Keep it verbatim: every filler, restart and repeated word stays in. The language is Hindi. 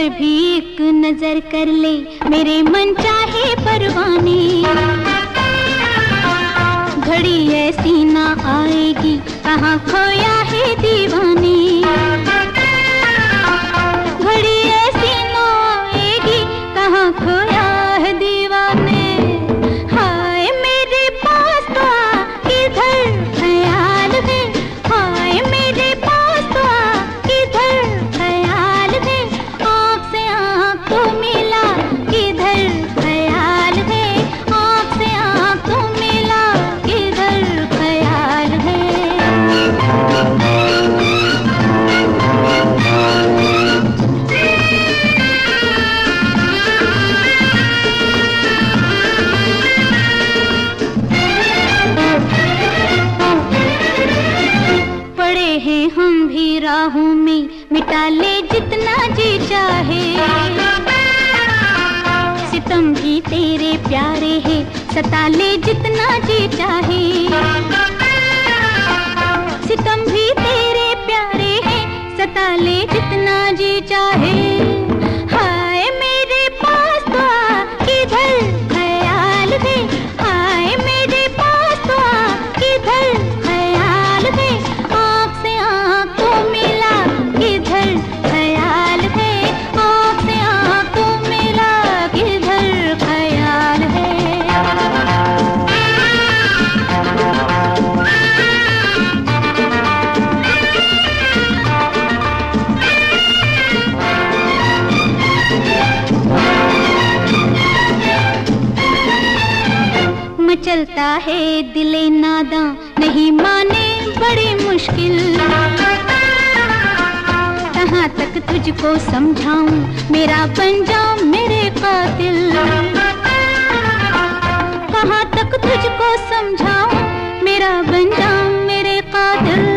भी एक नजर कर ले मेरे मन चाहे परवाने, घड़ी ऐसी ना आएगी कहाँ खोया है दीवाने, घड़ी ऐसी ना आएगी कहाँ खोया है दीवाने। हाय मेरे पास तो आ किधर ख्याल है, हाय मेरे पास तो आ किधर ख्याल है, आँख से आँख तो मिला किधर ख्याल है, आँख से आँख तो मिला किधर ख्याल है। पड़े हैं हम भी राहों में, मिटा ले जितना जी चाहे, सितम भी तेरे प्यारे हैं, सता ले जितना जी चाहे, सितम भी तेरे प्यारे हैं, सता ले जितना जी चाहे। हाय मेरे पास तो आ किधर ख्याल है, हाय मेरे पास तो आ किधर ख्याल है, आँख से आँख तो मिला किधर ख्याल है, आँख से आँख तो मिला किधर ख्याल है। मचलता है दिले नादा नहीं माने बड़ी मुश्किल, कहाँ तक तुझको समझाऊं मेरा बन जाऊं मेरे कातिल, कहाँ तक तुझको समझाऊं मेरा बन जाऊं मेरे कातिल।